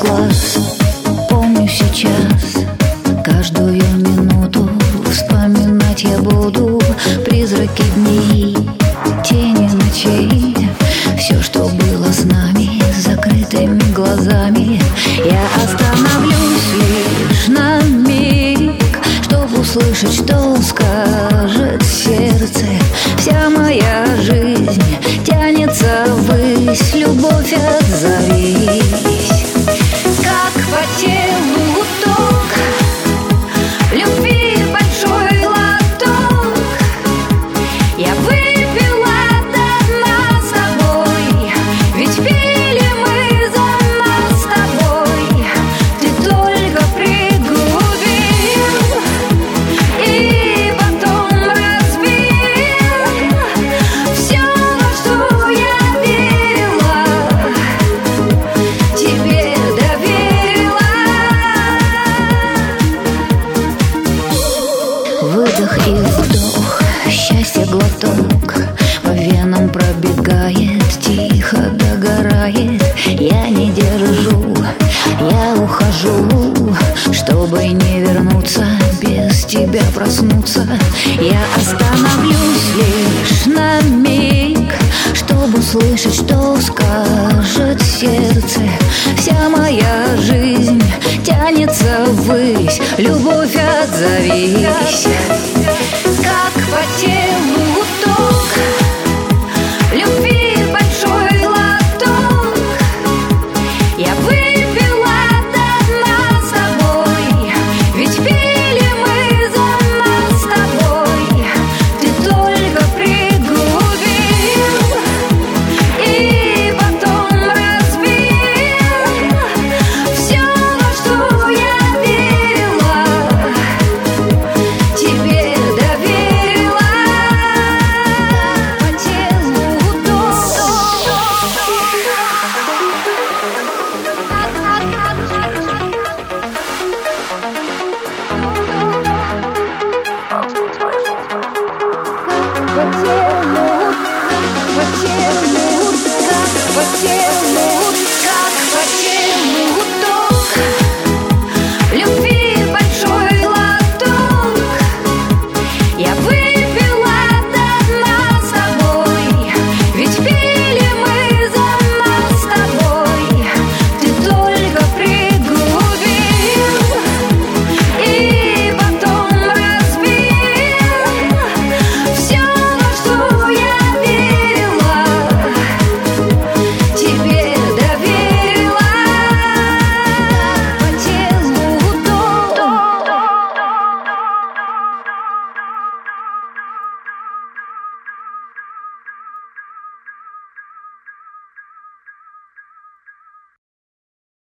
глаз. Помню сейчас каждую минуту, вспоминать я буду призраки дней, тени ночей, все, что было с нами, с закрытыми глазами. Я остановлюсь лишь на миг, чтобы услышать, что скажет сердце. Вся моя жизнь тянется ввысь, любовь отзовись. Как по телу ток любви большой лоток, я выпила до дна с тобой, ведь пили мы за нас с тобой. Ты только пригубил и потом разбил все, во что я верила, тебе доверила. Выдох и вдох, счастье глоток по венам пробегает, тихо догорает. Я не держу, я ухожу, чтобы не вернуться, без тебя проснуться. Я остановлюсь лишь на миг, чтобы услышать, что скажет сердце. Вся моя жизнь тянется ввысь, любовь отзовись. Как по телу ток любви большой лоток, я выпила до дна с тобой, ведь пили мы за нас с тобой. Ты только пригубил и потом разбил все, во что я верила, тебе доверила. По телу ток. По телу, как по телу.